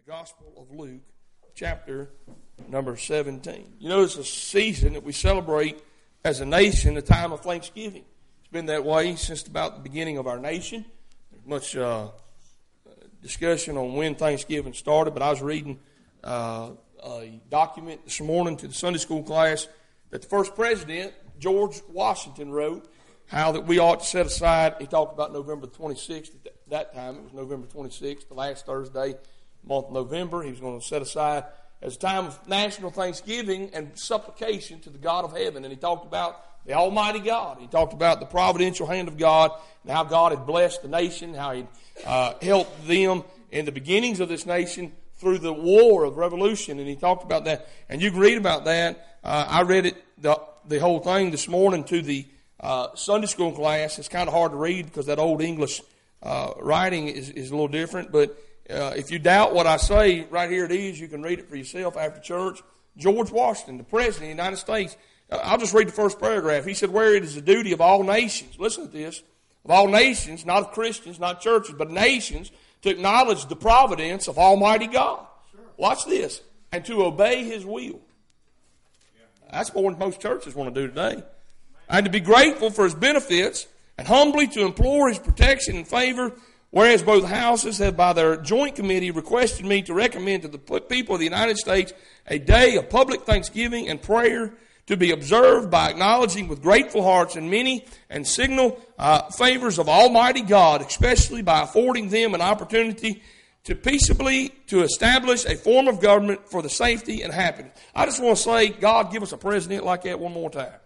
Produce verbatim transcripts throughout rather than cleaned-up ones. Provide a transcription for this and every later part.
Gospel of Luke, chapter number seventeen. You know, it's a season that we celebrate as a nation, a time of Thanksgiving. It's been that way since about the beginning of our nation. There's much uh, discussion on when Thanksgiving started, but I was reading uh, a document this morning to the Sunday school class that the first president, George Washington, wrote, how that we ought to set aside, he talked about November twenty-sixth. At that time, it was November twenty-sixth, the last Thursday, month of November. He was going to set aside as a time of national thanksgiving and supplication to the God of heaven. And he talked about the Almighty God. He talked about the providential hand of God and how God had blessed the nation, how he uh, helped them in the beginnings of this nation through the war of revolution. And he talked about that. And you can read about that. Uh, I read it, the, the whole thing this morning to the uh, Sunday school class. It's kind of hard to read because that old English uh, writing is, is a little different. But uh, if you doubt what I say, right here it is. You can read it for yourself after church. George Washington, the President of the United States. Uh, I'll just read the first paragraph. He said, where it is the duty of all nations, listen to this, of all nations, not of Christians, not churches, but nations, to acknowledge the providence of Almighty God. Sure. Watch this. And to obey His will. That's more than most churches want to do today. And to be grateful for His benefits and humbly to implore His protection and favor, whereas both houses have by their joint committee requested me to recommend to the people of the United States a day of public thanksgiving and prayer to be observed by acknowledging with grateful hearts and many and signal uh, favors of Almighty God, especially by affording them an opportunity to peaceably to establish a form of government for the safety and happiness. I just want to say, God, give us a president like that one more time.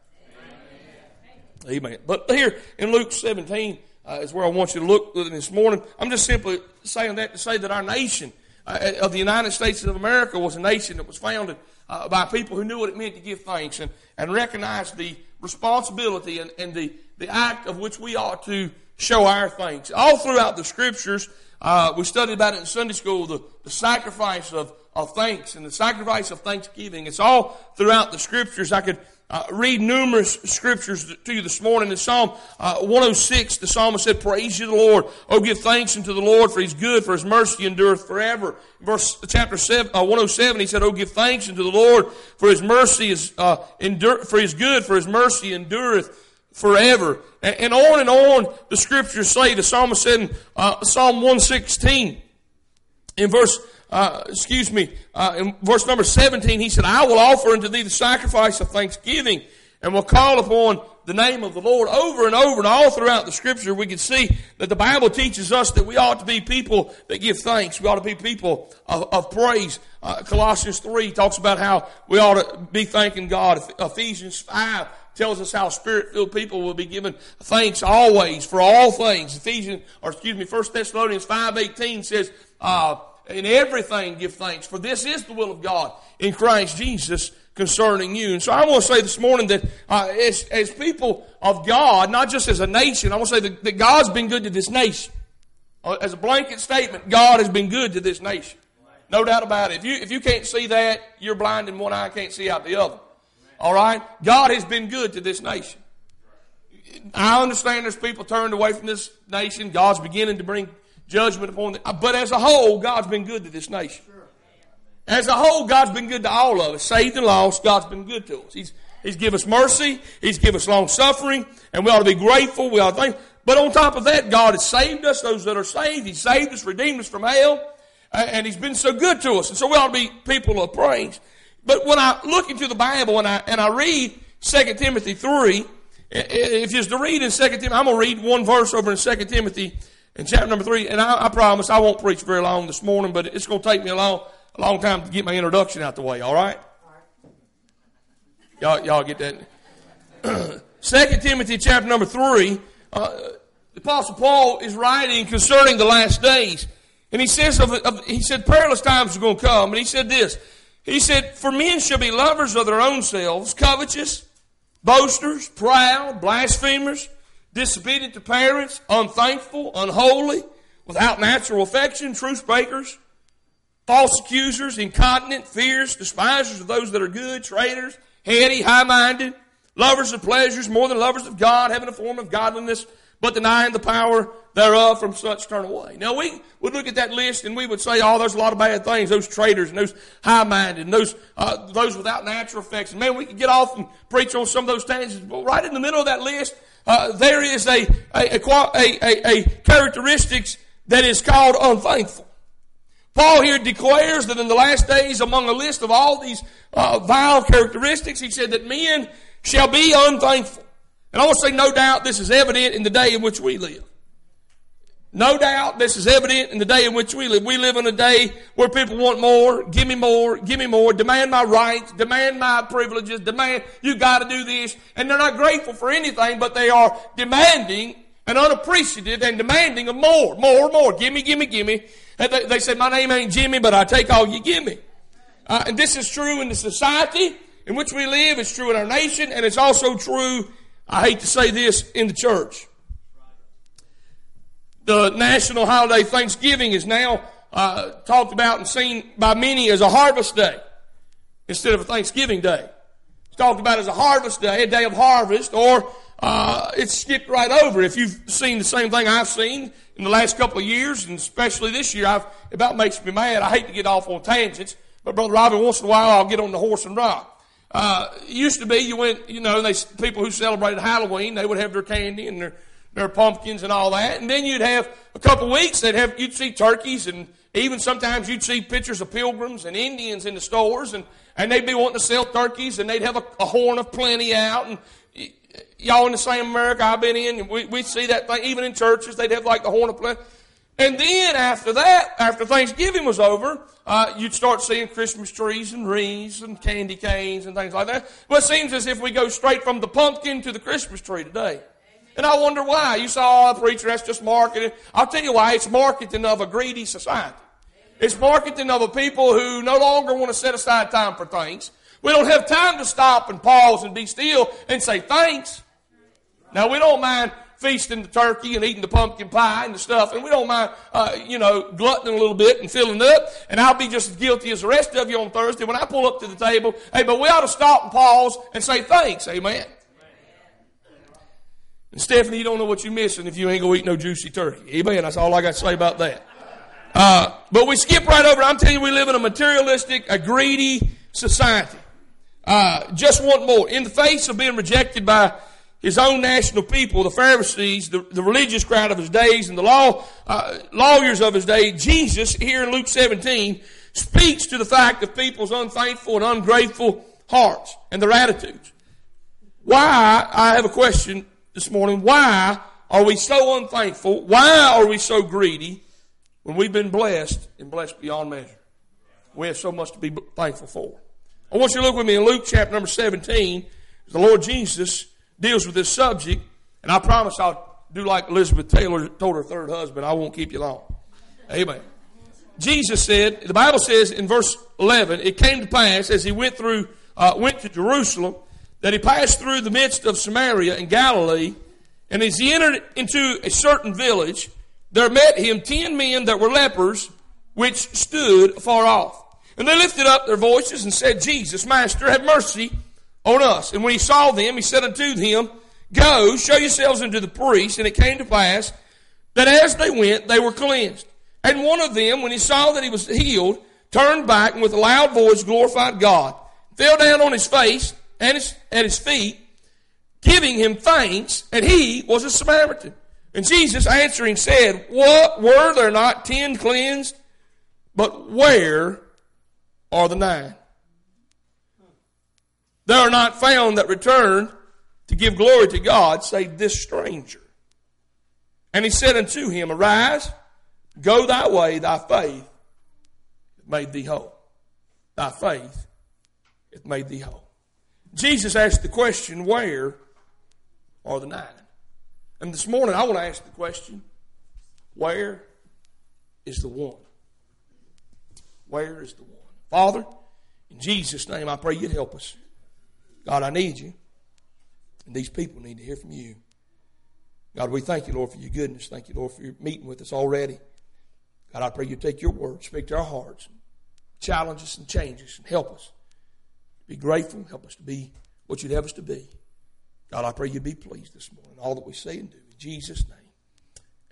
Amen. Amen. But here in Luke seventeen uh, is where I want you to look this morning. I'm just simply saying that to say that our nation uh, of the United States of America was a nation that was founded uh, by people who knew what it meant to give thanks and, and recognize the responsibility and, and the, the act of which we ought to show our thanks. All throughout the Scriptures, Uh, we studied about it in Sunday school, the, the sacrifice of, of thanks and the sacrifice of thanksgiving. It's all throughout the Scriptures. I could uh, read numerous Scriptures to you this morning. In Psalm uh, one oh six, the psalmist said, praise you the Lord. Oh, give thanks unto the Lord, for He's good, for His mercy endureth forever. Verse chapter seven, uh, one oh seven, he said, oh, give thanks unto the Lord, for His mercy is uh, endure, for His good, for His mercy endureth forever. And, and on and on the Scriptures say, the psalmist said in uh, Psalm one sixteen, in verse, uh, excuse me, uh, in verse number seventeen, he said, I will offer unto thee the sacrifice of thanksgiving and will call upon the name of the Lord. Over and over and all throughout the Scripture, we can see that the Bible teaches us that we ought to be people that give thanks. We ought to be people of, of praise. Uh, Colossians three talks about how we ought to be thanking God. Ephesians five tells us how Spirit-filled people will be given thanks always for all things. Ephesians, or excuse me, First Thessalonians five eighteen says, uh, in everything give thanks, for this is the will of God in Christ Jesus concerning you. And so I want to say this morning that uh, as, as people of God, not just as a nation, I want to say that, that God's been good to this nation. Uh, as a blanket statement, God has been good to this nation. No doubt about it. If you, if you can't see that, you're blind in one eye, can't see out the other. All right? God has been good to this nation. I understand there's people turned away from this nation. God's beginning to bring judgment upon them. But as a whole, God's been good to this nation. As a whole, God's been good to all of us. Saved and lost, God's been good to us. He's, he's given us mercy. He's given us long suffering. And we ought to be grateful. We ought to thank. But on top of that, God has saved us, those that are saved. He's saved us, redeemed us from hell. And He's been so good to us. And so we ought to be people of praise. But when I look into the Bible and I and I read Second Timothy three, if you're to read in Second Timothy, I'm going to read one verse over in Second Timothy in chapter number three. And I, I promise I won't preach very long this morning, but it's going to take me a long, a long time to get my introduction out the way. All right? Y'all, y'all get that? Second Timothy chapter number three. Uh, the Apostle Paul is writing concerning the last days, and he says of, of he said perilous times are going to come, and he said this. He said, for men shall be lovers of their own selves, covetous, boasters, proud, blasphemers, disobedient to parents, unthankful, unholy, without natural affection, truce breakers, false accusers, incontinent, fierce, despisers of those that are good, traitors, heady, high-minded, lovers of pleasures more than lovers of God, having a form of godliness, but denying the power thereof, from such turn away. Now we would look at that list and we would say, oh, there's a lot of bad things. Those traitors and those high-minded and those uh, those without natural effects. And man, we could get off and preach on some of those tangents. But right in the middle of that list, uh, there is a a, a, a, a characteristics that is called unthankful. Paul here declares that in the last days, among a list of all these uh, vile characteristics, he said that men shall be unthankful. And I want to say, no doubt, this is evident in the day in which we live. No doubt, this is evident in the day in which we live. We live in a day where people want more, give me more, give me more, demand my rights, demand my privileges, demand, you got to do this. And they're not grateful for anything, but they are demanding and unappreciative and demanding of more, more, more. Give me, give me, give me. And they, they say, my name ain't Jimmy, but I take all you give me. Uh, and this is true in the society in which we live. It's true in our nation, and it's also true, I hate to say this, in the church. The national holiday Thanksgiving is now uh, talked about and seen by many as a harvest day instead of a Thanksgiving day. It's talked about as a harvest day, a day of harvest, or uh, it's skipped right over. If you've seen the same thing I've seen in the last couple of years, and especially this year, I've, it about makes me mad. I hate to get off on tangents, but Brother Robin, once in a while I'll get on the horse and rock. Uh, it used to be you went, you know, they people who celebrated Halloween, they would have their candy and their their pumpkins and all that, and then you'd have a couple weeks. They'd have you'd see turkeys, and even sometimes you'd see pictures of pilgrims and Indians in the stores, and and they'd be wanting to sell turkeys, and they'd have a, a horn of plenty out. And y'all in the same America I've been in, we we see that thing even in churches. They'd have like the horn of plenty. And then after that, after Thanksgiving was over, uh, you'd start seeing Christmas trees and wreaths and candy canes and things like that. Well, it seems as if we go straight from the pumpkin to the Christmas tree today. And I wonder why. You saw a preacher, that's just marketing. I'll tell you why. It's marketing of a greedy society. It's marketing of a people who no longer want to set aside time for things. We don't have time to stop and pause and be still and say thanks. Now, we don't mind feasting the turkey and eating the pumpkin pie and the stuff, and we don't mind, uh, you know, gluttoning a little bit and filling up. And I'll be just as guilty as the rest of you on Thursday when I pull up to the table. Hey, but we ought to stop and pause and say thanks. Amen. And Stephanie, you don't know what you're missing if you ain't going to eat no juicy turkey. Amen. That's all I got to say about that. Uh, but we skip right over. I'm telling you, we live in a materialistic, a greedy society. Uh, just want more. In the face of being rejected by his own national people, the Pharisees, the, the religious crowd of his days, and the law uh, lawyers of his day, Jesus, here in Luke seventeen, speaks to the fact of people's unthankful and ungrateful hearts and their attitudes. Why, I have a question this morning, why are we so unthankful? Why are we so greedy when we've been blessed and blessed beyond measure? We have so much to be thankful for. I want you to look with me in Luke chapter number seventeen. The Lord Jesus deals with this subject, and I promise I'll do like Elizabeth Taylor told her third husband, I won't keep you long. Amen. Jesus said, the Bible says in verse eleven, it came to pass as he went through, uh, went to Jerusalem, that he passed through the midst of Samaria and Galilee, and as he entered into a certain village, there met him ten men that were lepers, which stood afar off. And they lifted up their voices and said, Jesus, Master, have mercy on us. And when he saw them, he said unto them, Go, show yourselves unto the priests. And it came to pass that as they went, they were cleansed. And one of them, when he saw that he was healed, turned back and with a loud voice glorified God, fell down on his face and his, at his feet, giving him thanks, and he was a Samaritan. And Jesus answering said, What, were there not ten cleansed? But where are the nine? There are not found that returned to give glory to God, save this stranger. And he said unto him, Arise, go thy way, thy faith hath made thee whole. Thy faith hath made thee whole. Jesus asked the question, where are the nine? And this morning I want to ask the question, where is the one? Where is the one? Father, in Jesus' name I pray you'd help us. God, I need you. And these people need to hear from you. God, we thank you, Lord, for your goodness. Thank you, Lord, for your meeting with us already. God, I pray you take your word, speak to our hearts, challenge us and change us and help us. Be grateful, help us to be what you'd have us to be. God, I pray you be pleased this morning, all that we say and do. In Jesus' name.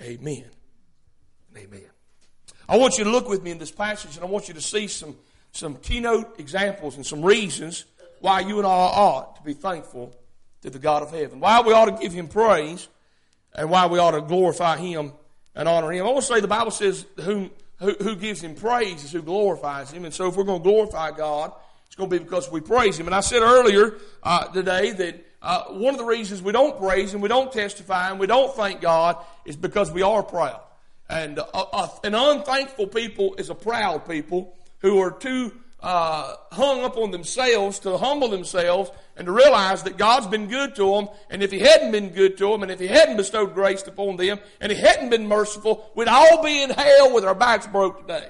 Amen. Amen. I want you to look with me in this passage, and I want you to see some, some keynote examples and some reasons why you and I ought to be thankful to the God of heaven. Why we ought to give Him praise, and why we ought to glorify Him and honor Him. I want to say the Bible says whom, who, who gives Him praise is who glorifies Him. And so if we're going to glorify God, it's going to be because we praise Him. And I said earlier uh, today that uh, one of the reasons we don't praise and we don't testify and we don't thank God is because we are proud. And uh, uh, an unthankful people is a proud people who are too uh, hung up on themselves to humble themselves and to realize that God's been good to them. And if He hadn't been good to them, and if He hadn't bestowed grace upon them, and He hadn't been merciful, we'd all be in hell with our backs broke today.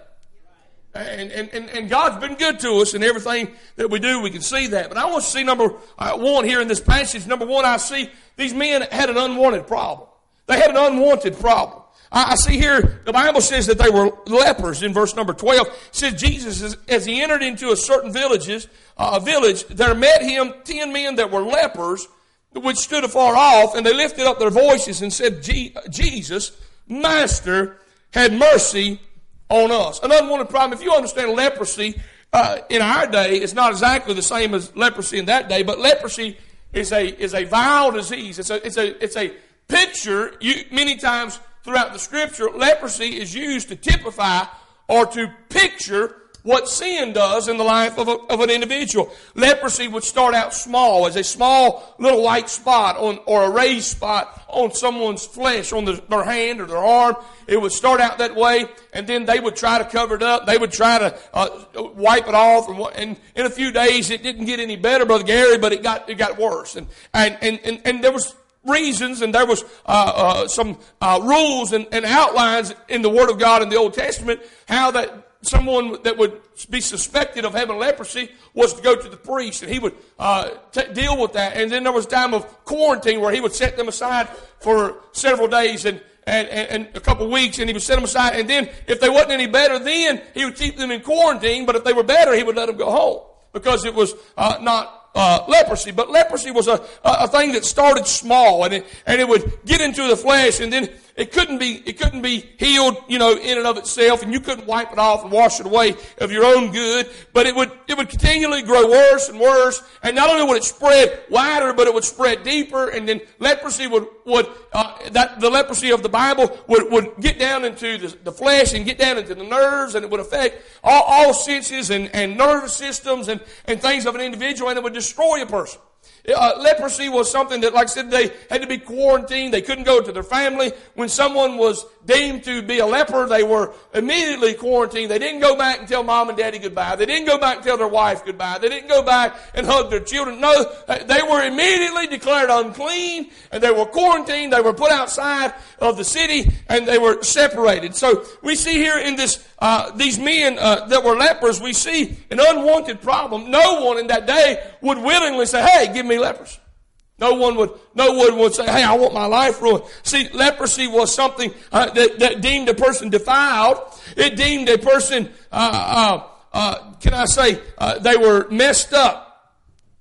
And, and, and, and God's been good to us in everything that we do. We can see that. But I want to see number uh, one here in this passage. Number one, I see these men had an unwanted problem. They had an unwanted problem. I see here, the Bible says that they were lepers in verse number twelve. It says Jesus, as he entered into a certain villages, uh, a village, there met him ten men that were lepers, which stood afar off, and they lifted up their voices and said, Jesus, Master, had mercy on us. An unwanted problem. If you understand leprosy, uh, in our day, it's not exactly the same as leprosy in that day, but leprosy is a, is a vile disease. It's a, it's a, it's a picture, you, many times, throughout the Scripture, leprosy is used to typify or to picture what sin does in the life of, a, of an individual. Leprosy would start out small, as a small little white spot on, or a raised spot on someone's flesh, on the, their hand or their arm. It would start out that way, and then they would try to cover it up. They would try to uh, wipe it off, and, and in a few days it didn't get any better, Brother Gary, but it got it got worse. And and and and, and there was reasons, and there was uh, uh, some uh, rules and, and outlines in the Word of God in the Old Testament, how that someone that would be suspected of having leprosy was to go to the priest, and he would uh, t- deal with that. And then there was a time of quarantine where he would set them aside for several days and and, and, and a couple of weeks, and he would set them aside. And then if they wasn't any better, then he would keep them in quarantine. But if they were better, he would let them go home, because it was uh, not Uh, leprosy. But leprosy was a, a thing that started small, and it, and it would get into the flesh, and then it couldn't be, it couldn't be healed, you know, in and of itself, and you couldn't wipe it off and wash it away of your own good, but it would, it would continually grow worse and worse, and not only would it spread wider, but it would spread deeper, and then leprosy would, would, uh, that, the leprosy of the Bible would, would get down into the, the flesh and get down into the nerves, and it would affect all, all senses and, and nervous systems and, and things of an individual, and it would destroy a person. Uh, leprosy was something that, like I said, they had to be quarantined. They couldn't go to their family. When someone was deemed to be a leper, they were immediately quarantined. They didn't go back and tell mom and daddy goodbye. They didn't go back and tell their wife goodbye. They didn't go back and hug their children. No, they were immediately declared unclean, and they were quarantined. They were put outside of the city, and they were separated. So we see here in this, uh, these men uh, that were lepers, we see an unwanted problem. No one in that day would willingly say, hey, give me leprosy. No one would, no one would say, hey, I want my life ruined. See, leprosy was something uh, that, that deemed a person defiled. It deemed a person, uh, uh, uh, can I say, uh, they were messed up.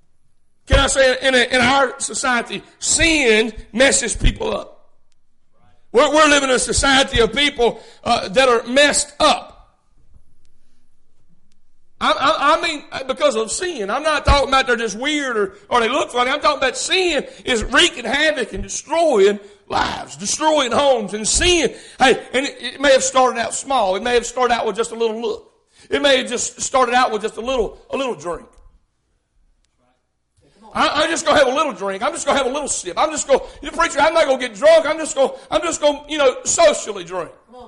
Can I say, in, a, in our society, sin messes people up. We're, we're living in a society of people uh, that are messed up. I, I, I mean, because of sin. I'm not talking about they're just weird or, or they look funny. I'm talking about sin is wreaking havoc and destroying lives, destroying homes. And sin, hey, and it, it may have started out small. It may have started out with just a little look. It may have just started out with just a little, a little drink. I, I'm just going to have a little drink. I'm just going to have a little sip. I'm just going, you know, preacher, I'm not going to get drunk. I'm just going, I'm just going, you know, socially drink.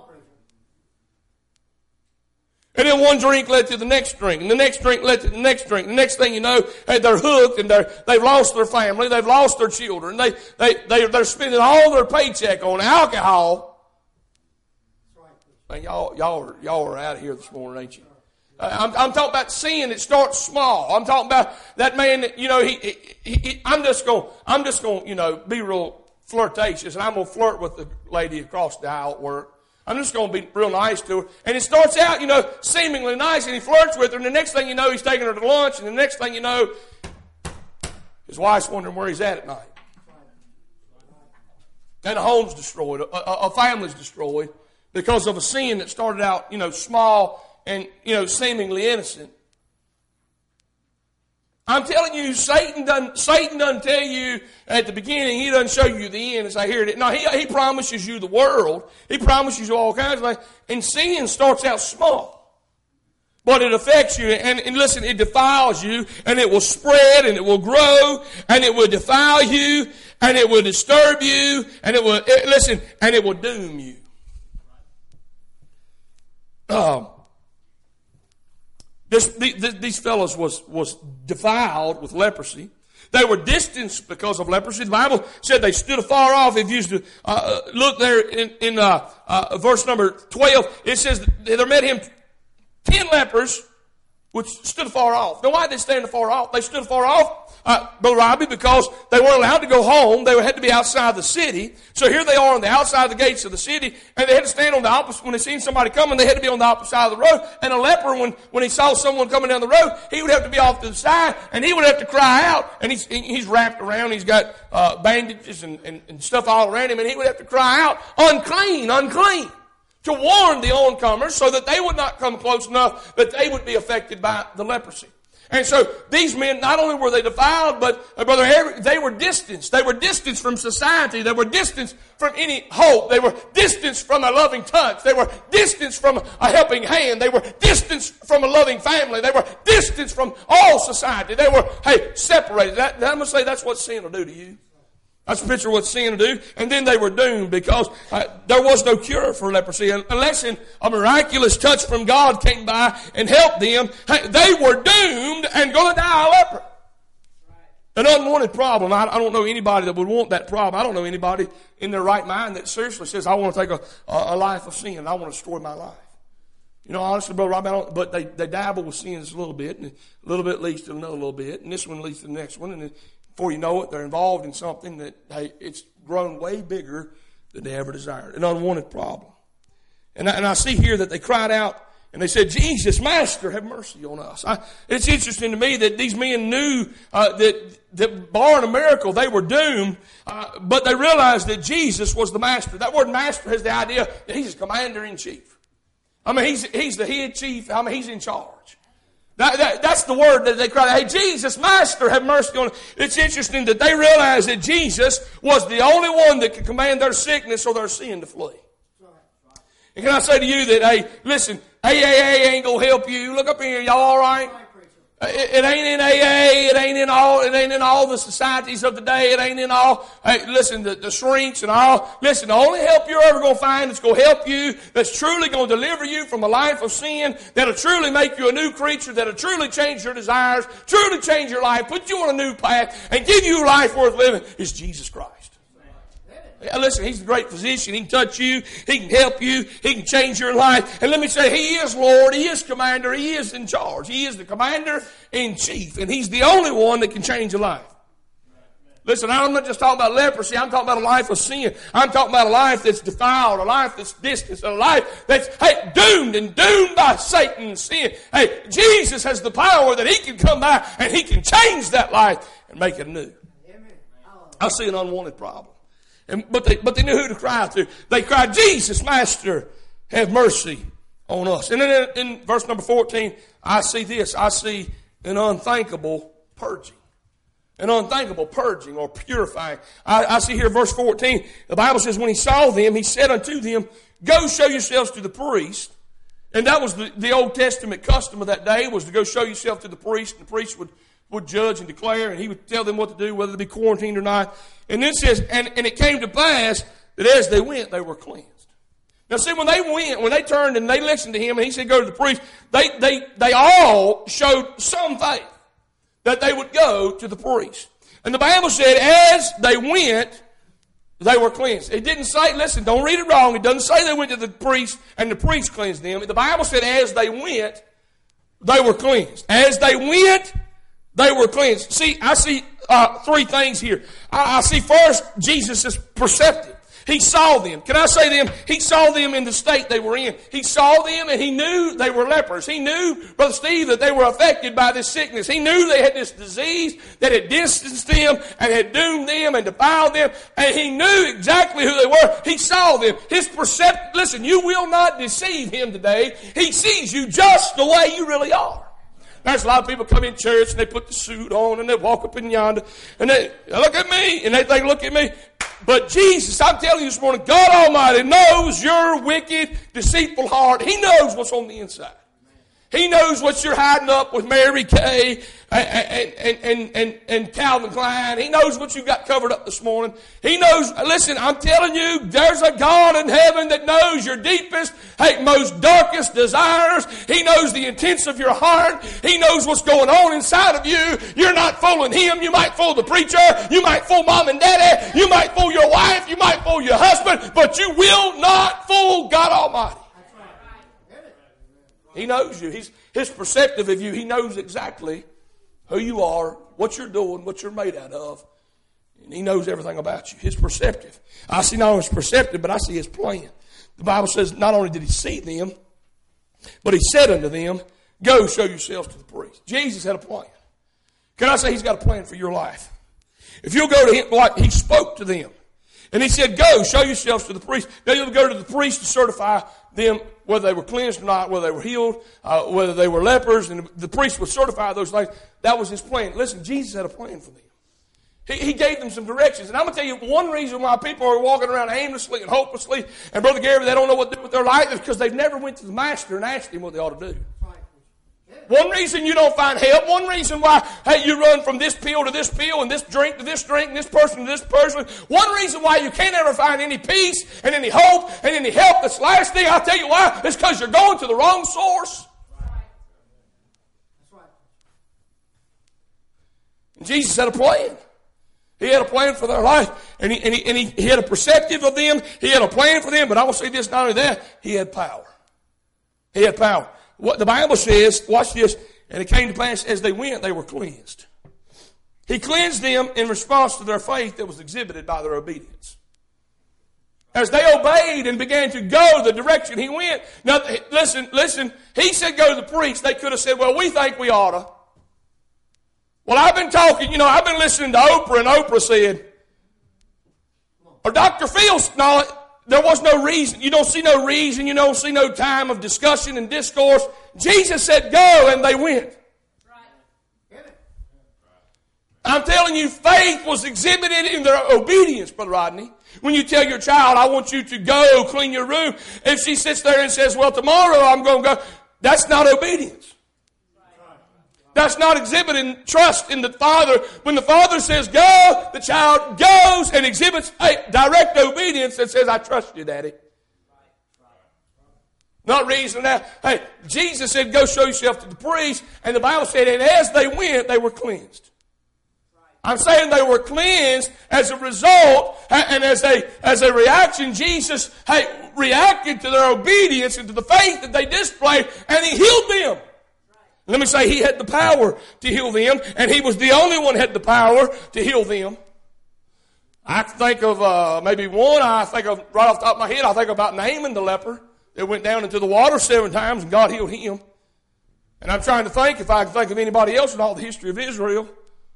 And then one drink led to the next drink, and the next drink led to the next drink. The next thing you know, they're hooked, and they're, they've lost their family, they've lost their children, they, they, they, they're spending all their paycheck on alcohol. Man, y'all, y'all, are, y'all are out of here this morning, ain't you? I'm, I'm talking about sin. It starts small. I'm talking about that man that, you know, he, he, he I'm just going, I'm just going, you know, be real flirtatious, and I'm going to flirt with the lady across the aisle at work. I'm just going to be real nice to her. And it starts out, you know, seemingly nice, and he flirts with her, and the next thing you know, he's taking her to lunch, and the next thing you know, his wife's wondering where he's at at night. and a home's destroyed, a, a, a family's destroyed because of a sin that started out, you know, small and, you know, seemingly innocent. I'm telling you, Satan doesn't, Satan doesn't tell you at the beginning, he doesn't show you the end as I hear it. No, he, he promises you the world. He promises you all kinds of things. And sin starts out small. But it affects you, and, and listen, it defiles you, and it will spread, and it will grow, and it will defile you, and it will disturb you, and it will, it, listen, and it will doom you. Um, this, the, these fellows was, was defiled with leprosy. They were distanced because of leprosy. The Bible said they stood afar off. If you used to uh, look there in, in uh, uh, verse number twelve, it says there met him ten lepers, which stood afar off. Now, why did they stand afar off? They stood afar off, uh, Brother Robbie, because they weren't allowed to go home. They had to be outside the city. So here they are on the outside of the gates of the city, and they had to stand on the opposite. When they seen somebody coming, they had to be on the opposite side of the road. And a leper, when, when he saw someone coming down the road, he would have to be off to the side, and he would have to cry out. And he's, he's wrapped around. He's got uh, bandages and, and, and stuff all around him, and he would have to cry out, unclean, unclean, to warn the oncomers so that they would not come close enough that they would be affected by the leprosy. And so these men, not only were they defiled, but uh, Brother Harry, they were distanced. They were distanced from society. They were distanced from any hope. They were distanced from a loving touch. They were distanced from a helping hand. They were distanced from a loving family. They were distanced from all society. They were, hey, separated. That, I'm going to say that's what sin will do to you. That's a picture of what sin will do. And then they were doomed because uh, there was no cure for leprosy. Unless in a miraculous touch from God came by and helped them, hey, they were doomed and going to die a leper. An unwanted problem. I, I don't know anybody that would want that problem. I don't know anybody in their right mind that seriously says, I want to take a, a, a life of sin. I want to destroy my life. You know, honestly, Brother Robbie, I don't, but they, they dabble with sins a little bit, and a little bit leads to another little bit, and this one leads to the next one, and then before you know it, they're involved in something that, hey, it's grown way bigger than they ever desired. An unwanted problem. And I, and I see here that they cried out and they said, Jesus, Master, have mercy on us. I, it's interesting to me that these men knew uh, that, that barring a miracle, they were doomed, uh, but they realized that Jesus was the Master. That word Master has the idea that he's a commander-in-chief. I mean, he's, he's the head chief. I mean, he's in charge. That, that, that's the word that they cried out, hey, Jesus, Master, have mercy on us. It's interesting that they realized that Jesus was the only one that could command their sickness or their sin to flee. And can I say to you that, hey, listen, A A A ain't going to help you. Look up here, y'all all right? It, it ain't in A A, it ain't in all, it ain't in all the societies of the day, it ain't in all, hey, listen, the, the shrinks and all. Listen, the only help you're ever going to find that's going to help you, that's truly going to deliver you from a life of sin, that'll truly make you a new creature, that'll truly change your desires, truly change your life, put you on a new path, and give you a life worth living, is Jesus Christ. Listen, he's the great physician. He can touch you. He can help you. He can change your life. And let me say, he is Lord. He is commander. He is in charge. He is the commander-in-chief. And he's the only one that can change a life. Listen, I'm not just talking about leprosy. I'm talking about a life of sin. I'm talking about a life that's defiled, a life that's distant, a life that's, hey, doomed and doomed by Satan's sin. Hey, Jesus has the power that he can come by and he can change that life and make it new. I see an unwanted problem. And, but they, but they knew who to cry to. They cried, Jesus, Master, have mercy on us. And then in, in verse number fourteen, I see this. I see an unthinkable purging. An unthinkable purging or purifying. I, I see here verse fourteen, the Bible says, when he saw them, he said unto them, go show yourselves to the priest. And that was the, the Old Testament custom of that day, was to go show yourself to the priest. And the priest would would judge and declare, and he would tell them what to do, whether to be quarantined or not. And then it says, and, and it came to pass that as they went, they were cleansed. Now see, when they went, when they turned and they listened to him, and he said, go to the priest, they, they, they all showed some faith that they would go to the priest. And the Bible said, as they went, they were cleansed. It didn't say, listen, don't read it wrong. It doesn't say they went to the priest and the priest cleansed them. The Bible said, as they went, they were cleansed. As they went, they were cleansed. See, I see uh, three things here. I, I see first, Jesus is perceptive. He saw them. Can I say them? He saw them in the state they were in. He saw them and he knew they were lepers. He knew, Brother Steve, that they were affected by this sickness. He knew they had this disease that had distanced them and had doomed them and defiled them. And he knew exactly who they were. He saw them. His perception, listen, you will not deceive him today. He sees you just the way you really are. There's a lot of people come in church and they put the suit on and they walk up in yonder and they look at me and they think, look at me. But Jesus, I'm telling you this morning, God Almighty knows your wicked, deceitful heart. He knows what's on the inside. He knows what you're hiding up with Mary Kay and, and, and, and, and Calvin Klein. He knows what you got covered up this morning. He knows, listen, I'm telling you, there's a God in heaven that knows your deepest, hey, most darkest desires. He knows the intents of your heart. He knows what's going on inside of you. You're not fooling him. You might fool the preacher. You might fool mom and daddy. You might fool your wife. You might fool your husband. But you will not fool God Almighty. He knows you. He's, he's perceptive of you. He knows exactly who you are, what you're doing, what you're made out of. And he knows everything about you. He's perceptive. I see not only his perceptive, but I see his plan. The Bible says not only did he see them, but he said unto them, go show yourselves to the priest. Jesus had a plan. Can I say he's got a plan for your life? If you'll go to him, like he spoke to them. And he said, go, show yourselves to the priest. Now you'll go to the priest to certify them whether they were cleansed or not, whether they were healed, uh, whether they were lepers, and the priest would certify those things. That was his plan. Listen, Jesus had a plan for them. He, he gave them some directions. And I'm going to tell you one reason why people are walking around aimlessly and hopelessly, and Brother Gary, they don't know what to do with their life, is because they've never went to the Master and asked him what they ought to do. One reason you don't find help, one reason why, hey, you run from this pill to this pill and this drink to this drink and this person to this person, one reason why you can't ever find any peace and any hope and any help that's lasting, I'll tell you why, it's because you're going to the wrong source. That's right. And Jesus had a plan. He had a plan for their life, and he, and, he, and he, he had a perspective of them. He had a plan for them, but I will say this, not only that, he had power. He had power. What the Bible says, watch this, and it came to pass as they went, they were cleansed. He cleansed them in response to their faith that was exhibited by their obedience. As they obeyed and began to go the direction he went. Now, listen, listen, he said go to the priest. They could have said, well, we think we ought to. Well, I've been talking, you know, I've been listening to Oprah, and Oprah said, or Doctor Phil's, no, there was no reason. You don't see no reason. You don't see no time of discussion and discourse. Jesus said go, and they went. I'm telling you, faith was exhibited in their obedience, Brother Rodney. When you tell your child, I want you to go clean your room, if she sits there and says, well, tomorrow I'm going to go, that's not obedience. That's not exhibiting trust in the Father. When the Father says go, the child goes and exhibits a direct obedience that says, I trust you, Daddy. Not reason that. Hey, Jesus said, go show yourself to the priest. And the Bible said, and as they went, they were cleansed. I'm saying they were cleansed as a result and as a, as a reaction. Jesus, hey, reacted to their obedience and to the faith that they displayed, and he healed them. Let me say, he had the power to heal them, and he was the only one who had the power to heal them. I think of uh, maybe one, I think of, right off the top of my head, I think about Naaman the leper that went down into the water seven times, and God healed him. And I'm trying to think if I can think of anybody else in all the history of Israel.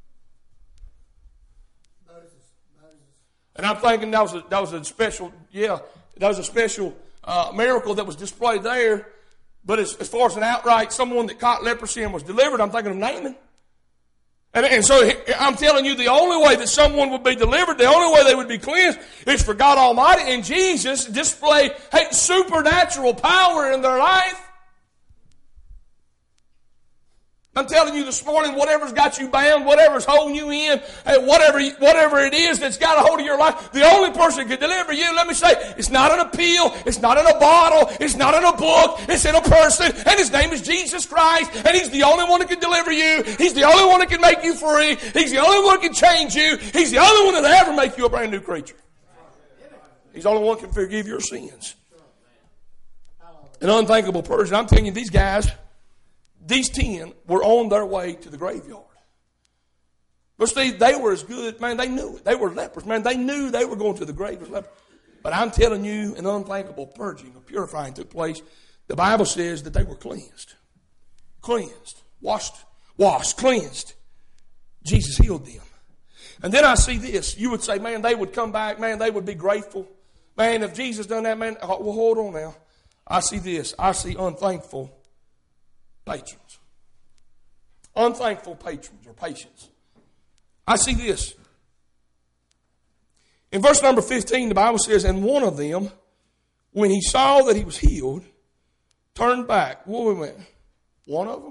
And I'm thinking that was a, that was a special, yeah, that was a special uh, miracle that was displayed there. But as, as far as an outright, someone that caught leprosy and was delivered, I'm thinking of Naaman. And, and so I'm telling you, the only way that someone would be delivered, the only way they would be cleansed is for God Almighty. And Jesus displayed hey, supernatural power in their life. I'm telling you this morning, whatever's got you bound, whatever's holding you in, whatever whatever it is that's got a hold of your life, the only person that can deliver you, let me say, it's not in a pill, it's not in a bottle, it's not in a book, it's in a person, and his name is Jesus Christ, and he's the only one that can deliver you, he's the only one that can make you free, he's the only one that can change you, he's the only one that will ever make you a brand new creature. He's the only one that can forgive your sins. An unthinkable person. I'm telling you, these guys, these ten were on their way to the graveyard. But see, they were as good, man, they knew it. They were lepers, man. They knew they were going to the grave as lepers. But I'm telling you, an unthinkable purging or purifying took place. The Bible says that they were cleansed. Cleansed. Washed. Washed. Cleansed. Jesus healed them. And then I see this. You would say, man, they would come back. Man, they would be grateful. Man, if Jesus done that, man, well, hold on now. I see this. I see unthankful patrons. Unthankful patrons or patients. I see this. In verse number fifteen, the Bible says, and one of them, when he saw that he was healed, turned back. Whoa, wait a minute. One of them?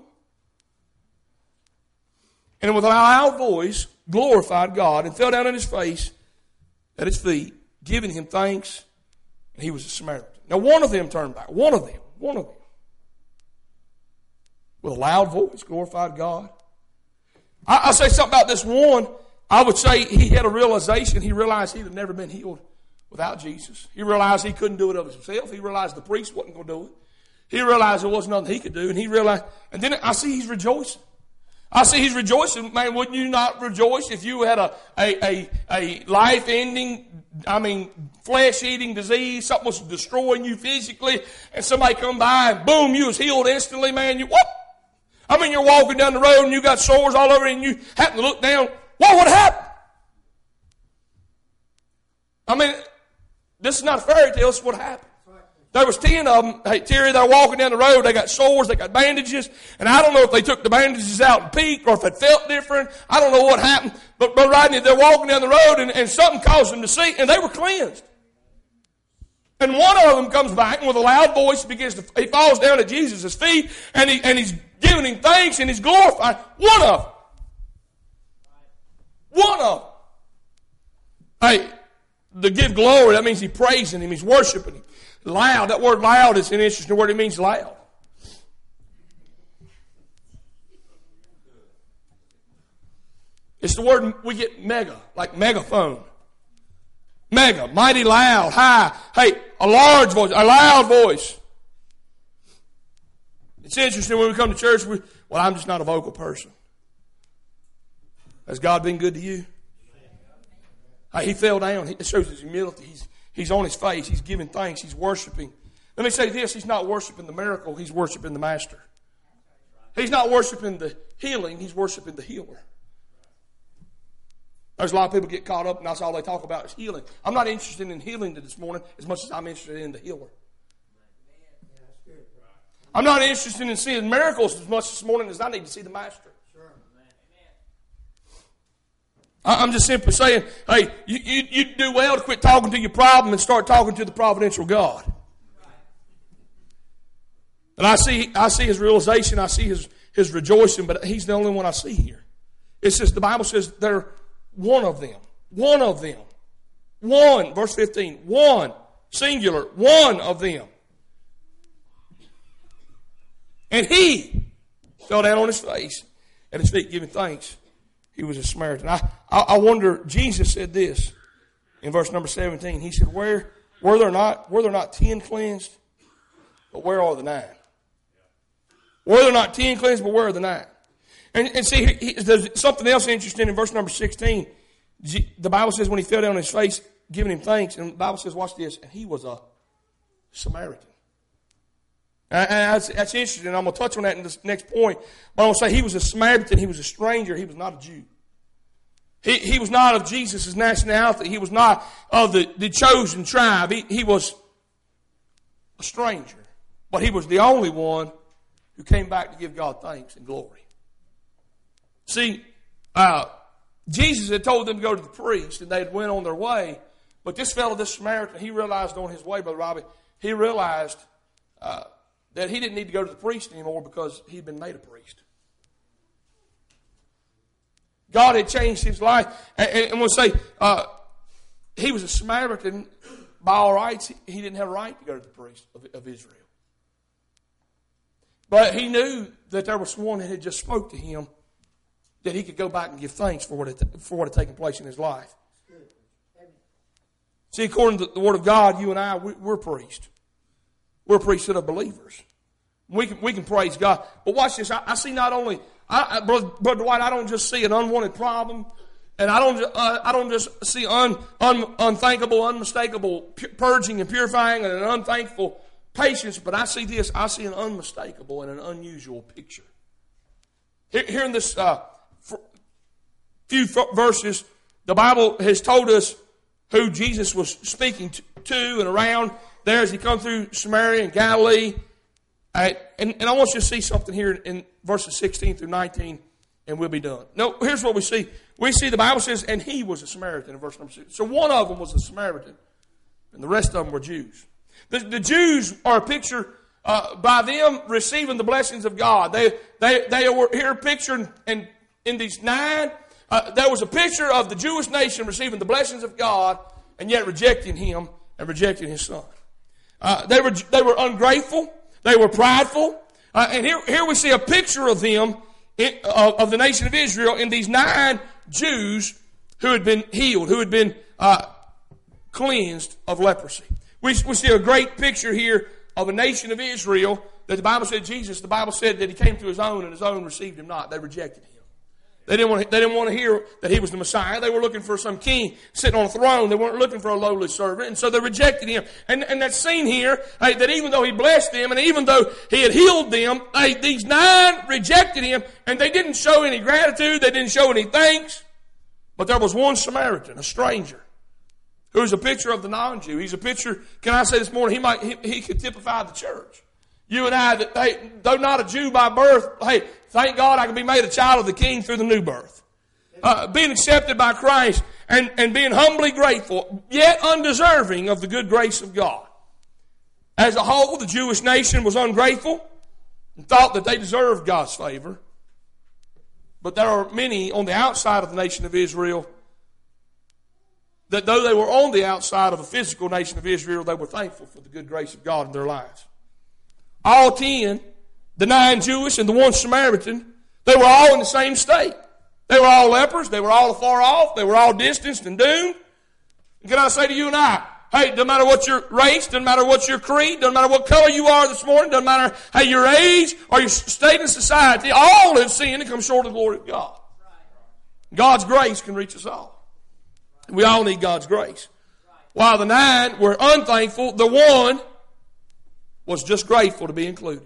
And with a loud voice, glorified God and fell down on his face at his feet, giving him thanks, and he was a Samaritan. Now, one of them turned back. One of them. One of them. With a loud voice, glorified God. I, I'll say something about this one. I would say he had a realization. He realized he had never been healed without Jesus. He realized he couldn't do it of himself. He realized the priest wasn't going to do it. He realized there wasn't nothing he could do. And he realized, and then I see he's rejoicing. I see he's rejoicing. Man, wouldn't you not rejoice if you had a, a, a, a life-ending, I mean, flesh-eating disease, something was destroying you physically, and somebody come by and boom, you was healed instantly, man. You, whoop! I mean, you're walking down the road and you got sores all over and you happen to look down. What would happen? I mean, this is not a fairy tale. This is what happened. There was ten of them. Hey, Terry, they're walking down the road. They got sores. They got bandages. And I don't know if they took the bandages out and peeked or if it felt different. I don't know what happened. But, but Rodney, they're walking down the road and, and something caused them to see, and they were cleansed. And one of them comes back and with a loud voice begins to, he falls down at Jesus' feet and, he, and he's giving him thanks and he's glorifying. One of them. One of them. Hey, to give glory, that means he's praising him, he's worshiping him. Loud, that word loud is an interesting word. It means loud. It's the word we get mega, like megaphone. Mega, mighty loud, high. Hey, a large voice, a loud voice. It's interesting when we come to church, we, well, I'm just not a vocal person. Has God been good to you? Hey, he fell down. It shows his humility. He's, he's on his face. He's giving thanks. He's worshiping. Let me say this. He's not worshiping the miracle. He's worshiping the master. He's not worshiping the healing. He's worshiping the healer. There's a lot of people get caught up and that's all they talk about is healing. I'm not interested in healing this morning as much as I'm interested in the healer. I'm not interested in seeing miracles as much this morning as I need to see the master. I'm just simply saying, hey, you, you, you do well to quit talking to your problem and start talking to the providential God. And I see, I see his realization, I see his, his rejoicing, but he's the only one I see here. It says, the Bible says they're one of them. One of them. One, verse fifteen. One, singular, one of them. And he fell down on his face at his feet giving thanks. He was a Samaritan. I, I, I wonder, Jesus said this in verse number seventeen. He said, where, were there not, were there not ten cleansed? But where are the nine? Were there not ten cleansed, but where are the nine? And, and see, he, there's something else interesting in verse number sixteen. The Bible says when he fell down on his face, giving him thanks, and the Bible says, watch this, and he was a Samaritan. And that's, that's interesting. I'm going to touch on that in this next point. But I'm going to say he was a Samaritan. He was a stranger. He was not a Jew. He, he was not of Jesus' nationality. He was not of the, the chosen tribe. He, he was a stranger. But he was the only one who came back to give God thanks and glory. See, uh, Jesus had told them to go to the priest, and they had went on their way. But this fellow, this Samaritan, he realized on his way, Brother Robbie, he realized uh, that he didn't need to go to the priest anymore because he'd been made a priest. God had changed his life. And, and we'll say, uh, he was a Samaritan. By all rights, he didn't have a right to go to the priest of, of Israel. But he knew that there was one that had just spoke to him that he could go back and give thanks for what had, for what had taken place in his life. See, according to the Word of God, you and I, we, we're priests. We're a priesthood of believers. We can, we can praise God. But watch this. I, I see not only, I, I, Brother, Brother Dwight, I don't just see an unwanted problem And I don't, uh, I don't just see un, un, unthinkable, unmistakable purging and purifying and an unthankful patience, but I see this. I see an unmistakable and an unusual picture. Here, here in this uh, few verses, the Bible has told us who Jesus was speaking to, to and around there as he come through Samaria and Galilee. Uh, and, and I want you to see something here in verses sixteen through nineteen, and we'll be done. No, here's what we see. We see the Bible says, and he was a Samaritan in verse number six. So one of them was a Samaritan, and the rest of them were Jews. The, the Jews are a picture uh, by them receiving the blessings of God. They they they were here pictured in, in these nine. Uh, there was a picture of the Jewish nation receiving the blessings of God and yet rejecting Him and rejecting His Son. Uh, they were they were ungrateful. They were prideful. Uh, and here here we see a picture of them in, of, of the nation of Israel in these nine Jews who had been healed, who had been uh, cleansed of leprosy. We, we see a great picture here of a nation of Israel that the Bible said Jesus, the Bible said that He came to His own and His own received Him not. They rejected Him. They didn't want to, they didn't want to hear that He was the Messiah. They were looking for some king sitting on a throne. They weren't looking for a lowly servant. And so they rejected Him. And, and that's seen here, hey, that even though He blessed them and even though He had healed them, hey, these nine rejected Him and they didn't show any gratitude. They didn't show any thanks. But there was one Samaritan, a stranger, who is a picture of the non-Jew. He's a picture, can I say this morning, he might he, he could typify the church. You and I, that, hey, though not a Jew by birth, hey, thank God I can be made a child of the King through the new birth. Uh, being accepted by Christ and, and being humbly grateful, yet undeserving of the good grace of God. As a whole, the Jewish nation was ungrateful and thought that they deserved God's favor. But there are many on the outside of the nation of Israel that though they were on the outside of a physical nation of Israel, they were thankful for the good grace of God in their lives. All ten, the nine Jewish and the one Samaritan, they were all in the same state. They were all lepers. They were all afar off. They were all distanced and doomed. And can I say to you and I, hey, doesn't matter what your race, doesn't matter what your creed, doesn't matter what color you are this morning, doesn't matter hey, your age or your state in society, all have sinned and come short of the glory of God. God's grace can reach us all. We all need God's grace. While the nine were unthankful, the one was just grateful to be included.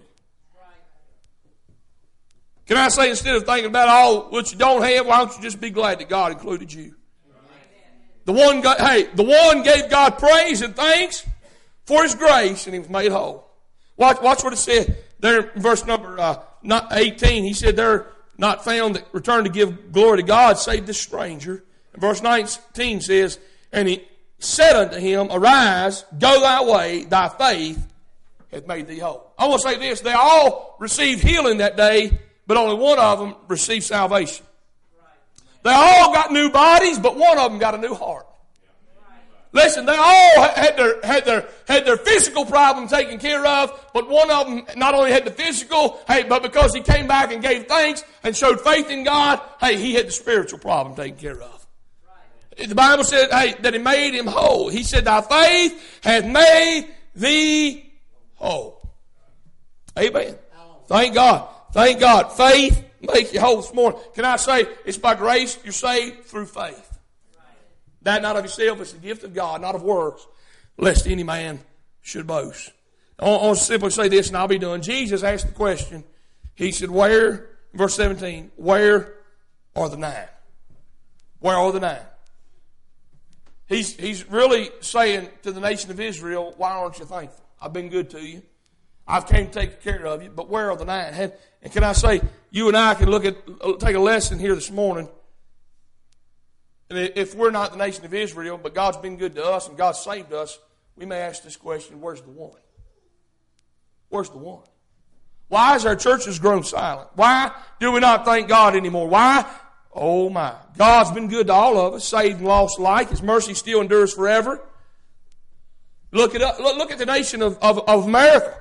Can I say, instead of thinking about all what you don't have, why don't you just be glad that God included you? The one, got, hey, the one gave God praise and thanks for His grace, and he was made whole. Watch, watch what it said there in verse number uh, eighteen. He said, "They're not found that return to give glory to God, save this stranger." And verse nineteen says, "And He said unto him, Arise, go thy way, thy faith hath made thee whole." I want to say this, they all received healing that day, but only one of them received salvation. They all got new bodies, but one of them got a new heart. Listen, they all had their, had their, had their physical problem taken care of, but one of them not only had the physical, hey, but because he came back and gave thanks and showed faith in God, hey, he had the spiritual problem taken care of. The Bible said, hey, that He made him whole. He said, thy faith hath made thee whole. Amen. Thank God. Thank God. Faith makes you whole this morning. Can I say, it's by grace you're saved through faith. That not of yourself, it's the gift of God, not of works, lest any man should boast. I want to simply say this and I'll be done. Jesus asked the question. He said, where, verse seventeen, where are the nine? Where are the nine? He's, he's really saying to the nation of Israel, why aren't you thankful? I've been good to you. I've came to take care of you, but where are the nine? And, and can I say, you and I can look at, take a lesson here this morning. And if we're not the nation of Israel, but God's been good to us and God saved us, we may ask this question, where's the one? Where's the one? Why has our churches grown silent? Why do we not thank God anymore? Why? Oh my. God's been good to all of us, saved and lost alike. His mercy still endures forever. Look at, look at the nation of, of, of America.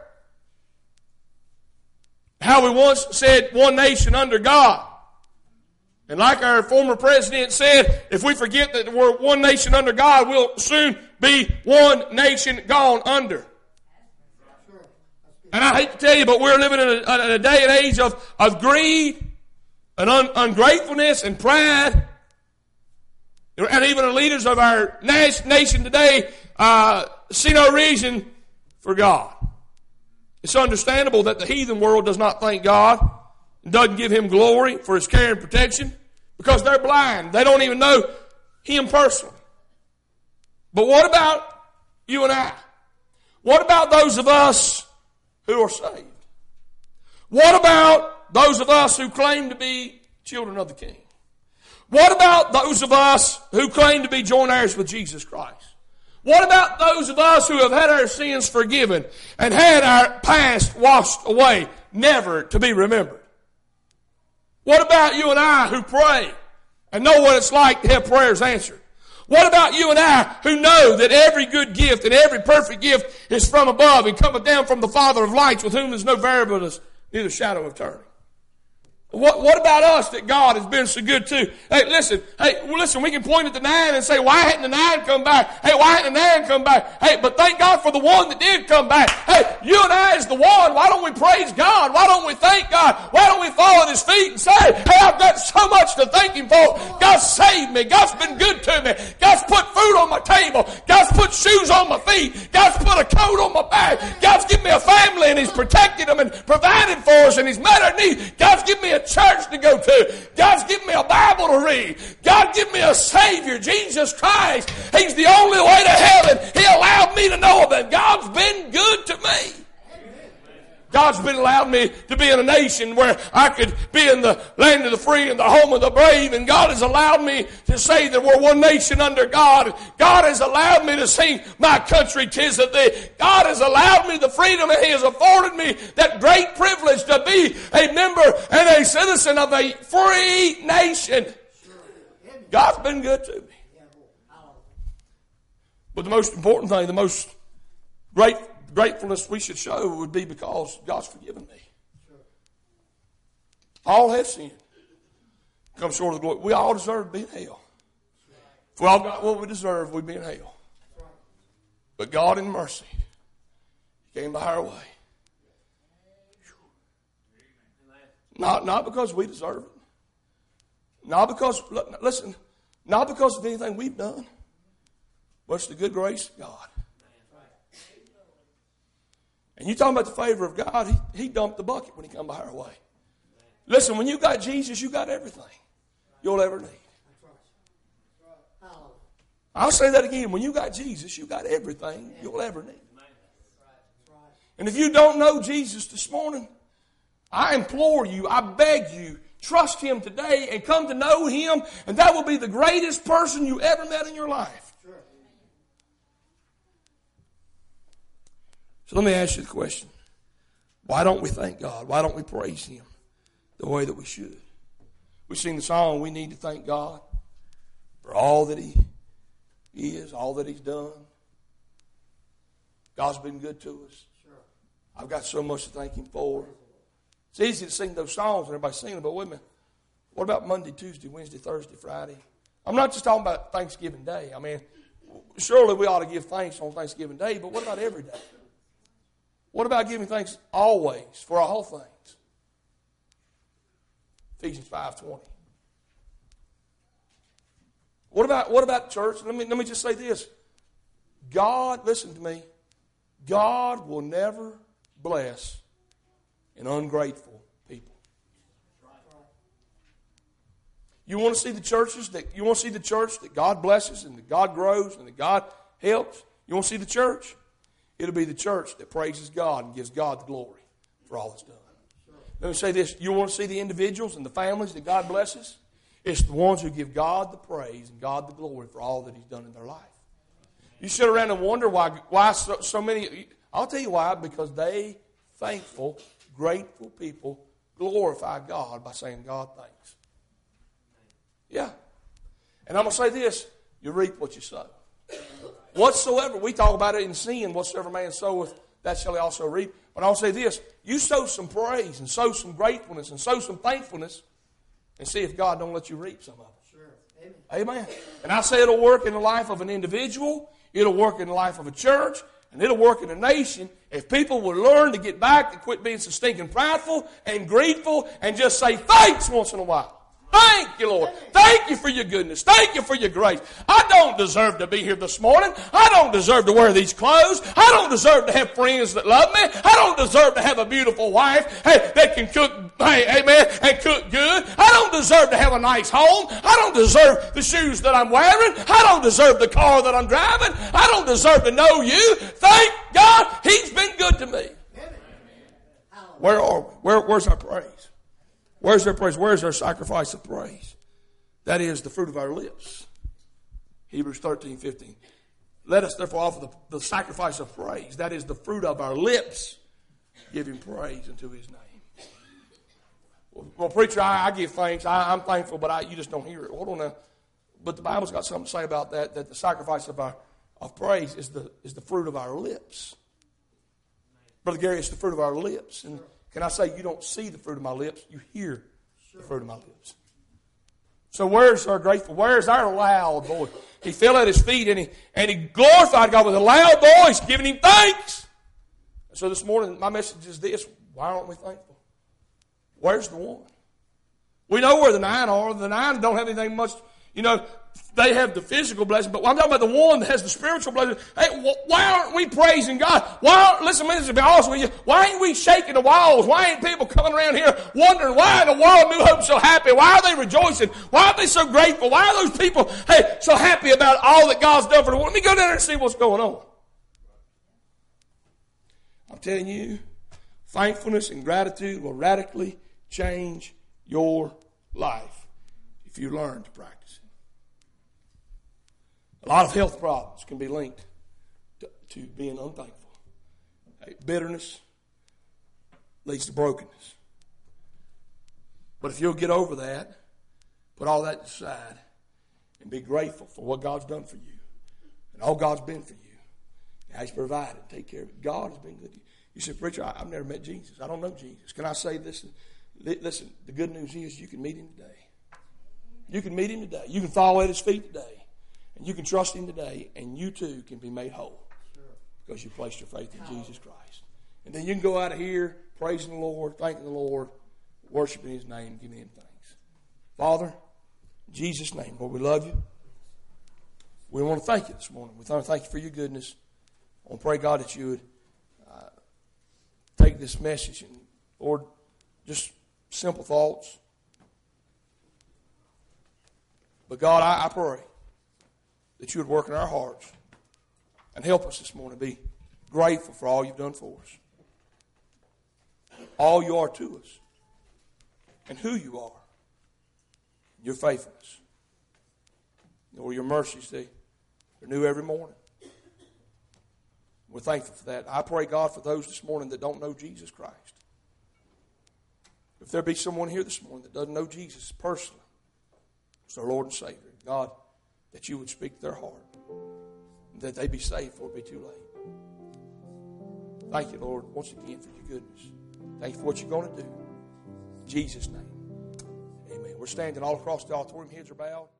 How we once said one nation under God. And like our former president said, if we forget that we're one nation under God, we'll soon be one nation gone under. And I hate to tell you, but we're living in a, in a day and age of, of greed and un, ungratefulness and pride. And even the leaders of our nation today uh, see no reason for God. It's understandable that the heathen world does not thank God and doesn't give Him glory for His care and protection because they're blind. They don't even know Him personally. But what about you and I? What about those of us who are saved? What about those of us who claim to be children of the King? What about those of us who claim to be joint heirs with Jesus Christ? What about those of us who have had our sins forgiven and had our past washed away, never to be remembered? What about you and I who pray and know what it's like to have prayers answered? What about you and I who know that every good gift and every perfect gift is from above and cometh down from the Father of lights, with whom is no variableness, neither shadow of turning? What, what about us that God has been so good to? Hey, listen, hey, well, listen, we can point at the nine and say, why hadn't the nine come back? Hey, why hadn't the nine come back? Hey, but thank God for the one that did come back. Hey, you and I is the one. Why don't we praise God? Why don't we thank God? Why don't we fall at His feet and say, hey, I've got so much to thank Him for. God saved me. God's been good to me. God's put food on my table. God's put shoes on my feet. God's put a coat on my back. God's given me a family and He's protected them and provided for us and He's met our needs. God's given me a church to go to. God's given me a Bible to read. God given me a Savior, Jesus Christ. He's the only way to heaven. He allowed me to know of Him. God's been good to me. God's been allowed me to be in a nation where I could be in the land of the free and the home of the brave. And God has allowed me to say that we're one nation under God. God has allowed me to sing My Country 'Tis of Thee. God has allowed me the freedom and He has afforded me that great privilege to be a member and a citizen of a free nation. God's been good to me. But the most important thing, the most great gratefulness we should show would be because God's forgiven me. All have sinned. Come short of the glory. We all deserve to be in hell. If we all got what we deserve, we'd be in hell. But God in mercy came by our way. Not, not because we deserve it. Not because, listen, not because of anything we've done. But it's the good grace of God. And you talking about the favor of God, he, he dumped the bucket when He come by our way. Listen, when you got Jesus, you got everything you'll ever need. I'll say that again. When you got Jesus, you got everything you'll ever need. And if you don't know Jesus this morning, I implore you, I beg you, trust Him today and come to know Him, and that will be the greatest person you ever met in your life. So let me ask you the question. Why don't we thank God? Why don't we praise Him the way that we should? We sing the song, we need to thank God for all that He is, all that He's done. God's been good to us. I've got so much to thank Him for. It's easy to sing those songs and everybody's singing, but wait a minute. What about Monday, Tuesday, Wednesday, Thursday, Friday? I'm not just talking about Thanksgiving Day. I mean, surely we ought to give thanks on Thanksgiving Day, but what about every day? What about giving thanks always for all things? Ephesians five twenty. What about what about church? Let me let me just say this. God, listen to me. God will never bless an ungrateful people. You want to see the churches that you want to see the church that God blesses and that God grows and that God helps? You want to see the church? It'll be the church that praises God and gives God the glory for all it's done. Let me say this. You want to see the individuals and the families that God blesses? It's the ones who give God the praise and God the glory for all that He's done in their life. You sit around and wonder why, why so, so many... I'll tell you why. Because they, thankful, grateful people, glorify God by saying, God, thanks. Yeah. And I'm going to say this. You reap what you sow. Whatsoever, we talk about it in sin, whatsoever man soweth, that shall he also reap. But I'll say this, you sow some praise and sow some gratefulness and sow some thankfulness and see if God don't let you reap some of it. Sure. Amen. Amen. And I say it'll work in the life of an individual, it'll work in the life of a church, and it'll work in a nation if people will learn to get back and quit being so stinking prideful and greedful and just say thanks once in a while. Thank you, Lord. Thank you for your goodness. Thank you for your grace. I don't deserve to be here this morning. I don't deserve to wear these clothes. I don't deserve to have friends that love me. I don't deserve to have a beautiful wife, hey, that can cook, hey, amen, and cook good. I don't deserve to have a nice home. I don't deserve the shoes that I'm wearing. I don't deserve the car that I'm driving. I don't deserve to know you. Thank God He's been good to me. Where are we? Where, where's our praise? Where's our praise? Where's our sacrifice of praise? That is the fruit of our lips. Hebrews thirteen, fifteen. Let us therefore offer the, the sacrifice of praise. That is the fruit of our lips. Give Him praise unto His name. Well, well preacher, I, I give thanks. I, I'm thankful, but I, you just don't hear it. Hold on now. But the Bible's got something to say about that, that the sacrifice of our of praise is the is the fruit of our lips. Brother Gary, it's the fruit of our lips. And can I say, you don't see the fruit of my lips, you hear the fruit of my lips. So where's our grateful? Where's our loud voice? He fell at His feet and he, and he glorified God with a loud voice, giving Him thanks. So this morning, my message is this: why aren't we thankful? Where's the one? We know where the nine are. The nine don't have anything much, you know, they have the physical blessing, but I'm talking about the one that has the spiritual blessing. Hey, why aren't we praising God? Why aren't, listen, to be honest with you, why ain't we shaking the walls? Why ain't people coming around here wondering why in the world New Hope's so happy? Why are they rejoicing? Why are they so grateful? Why are those people, hey, so happy about all that God's done for them? Let me go down there and see what's going on. I'm telling you, thankfulness and gratitude will radically change your life if you learn to practice it. A lot of health problems can be linked to, to being unthankful. Hey, bitterness leads to brokenness. But if you'll get over that, put all that aside, and be grateful for what God's done for you, and all God's been for you, and how He's provided, take care of it. God has been good to you. You say, preacher, I, I've never met Jesus. I don't know Jesus. Can I say this? Listen, the good news is you can meet Him today. You can meet Him today. You can fall at His feet today. And you can trust Him today, and you too can be made whole because you placed your faith in Jesus Christ. And then you can go out of here praising the Lord, thanking the Lord, worshiping His name, giving Him thanks. Father, in Jesus' name, Lord, we love You. We want to thank You this morning. We want to thank You for Your goodness. I want to pray, God, that You would uh, take this message and, Lord, just simple thoughts. But God, I, I pray that You would work in our hearts and help us this morning to be grateful for all You've done for us. All You are to us. And who You are. Your faithfulness. Lord, Your mercies, they are new every morning. We're thankful for that. I pray, God, for those this morning that don't know Jesus Christ. If there be someone here this morning that doesn't know Jesus personally, as their Lord and Savior, God, that You would speak to their heart, that they be saved before it be too late. Thank You, Lord, once again for Your goodness. Thank You for what You're going to do. In Jesus' name, amen. We're standing all across the auditorium. Heads are bowed.